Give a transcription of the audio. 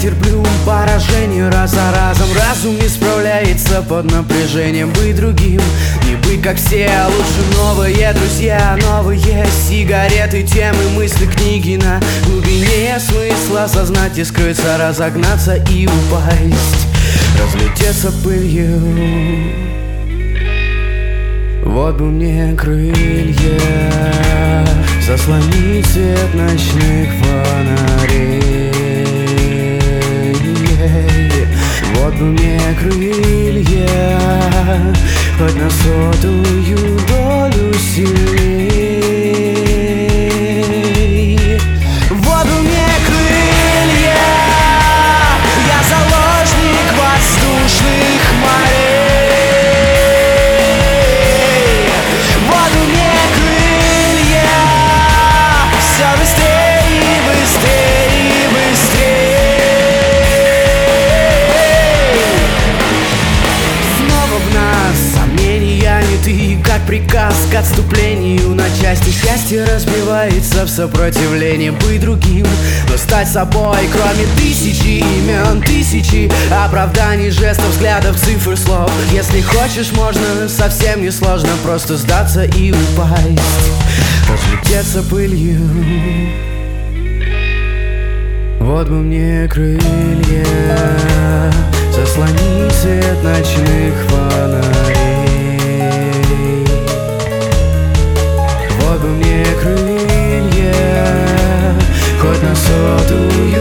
терплю поражение раз за разом. Разум не справляется под напряжением. Быть другим, не быть как все, а лучше новые друзья, новые сигареты, темы, мысли, книги на глубине смысла осознать и скрыться, разогнаться и упасть, разлететься пылью. Вот бы мне крылья, заслонить свет ночных фонарей. Вот бы мне крылья, хоть на 100-ую долю сильней. Вот бы мне крылья, я заложник воздушных морей. Вот бы мне крылья, все быстрее и быстрее и быстрее. Снова в нас сомнения не ты, как приказ к отступлению на части. Счастье разбивается в сопротивлении. Быть другим, но стать собой, кроме тысячи имен, тысячи оправданий, жестов, взглядов, цифр, слов. Если хочешь, можно совсем несложно просто сдаться и упасть, разлететься пылью. Вот бы мне крылья, заслонить свет ночных фонарей. Вот бы мне крылья, хоть на 100-ую